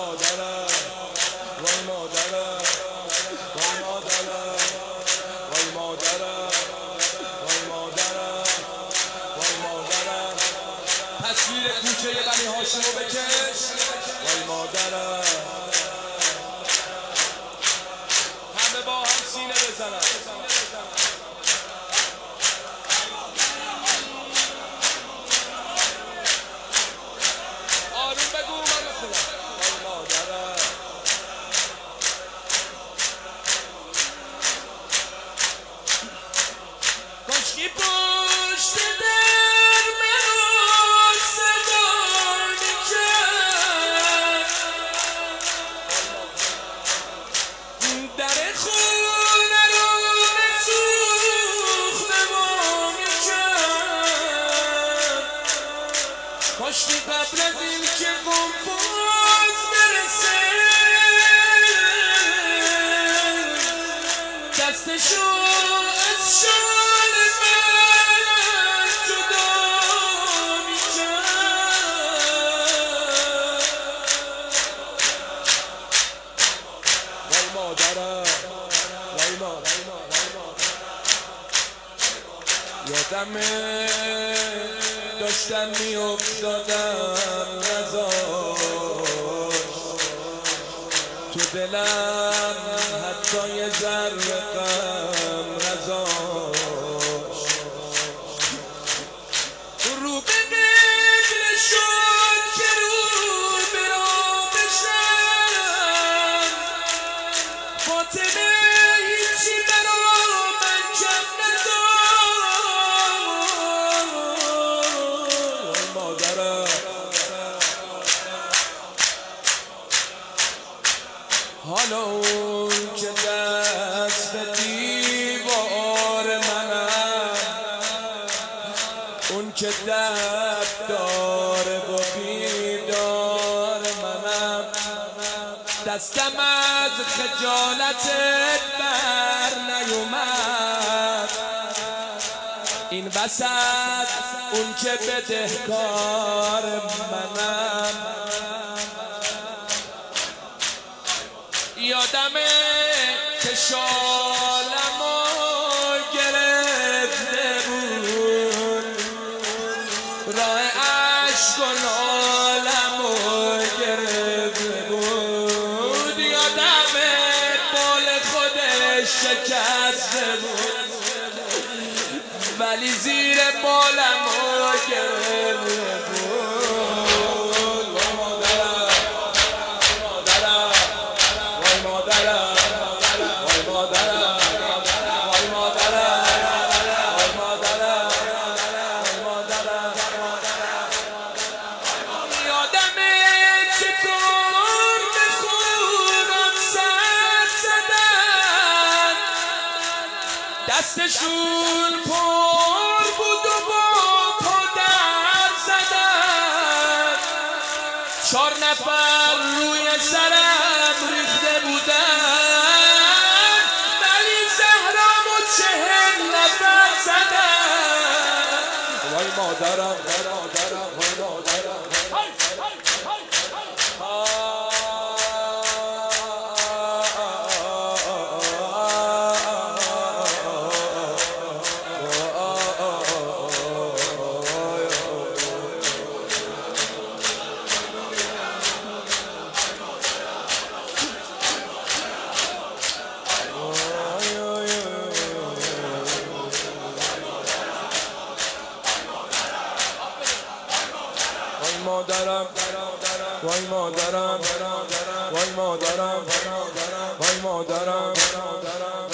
مادرم وای مادرم وای مادرم وای مادرم وای مادرم وای مادرم تصویر کوچه بنی هاشمو بکش وای مادرم همه با هم سینه بزنن آروم بگو من بخونم وای مادرم کاشکی پشت در منو صدا میکرد در خونه رو بسوخت نما میکرد کاشکی قبل از این که قنفذ برسه دستشو از شال من جدا میکرد وای مادرم وای مادرم یادمه داشتم میافتادم نذاشت تو دلم حتی یه ذره غم نذاشت رو به قبل شد که رو به را بشم فاطمه هیچی برا من کم نداشت وای مادرم حالا اون که دست به دیوار منم اون که دب داره و بیدار منم دستم از خجالتت بر نیومد این وسط اون که بدهکار منم یادمه که شالمو گرفته بود راه عشق و نالمو گرفته بود یادمه بال خودش شکسته بود ولی زیر بالمو گرفته بود دستشون پر بود و با پا در زدن 4 نفر روی سرم ریخته بودن ولی زهرام و 40 نفر زدن وای مادرم وای مادرم وای مادرم مادرم وای مادرم وای مادرم وای مادرم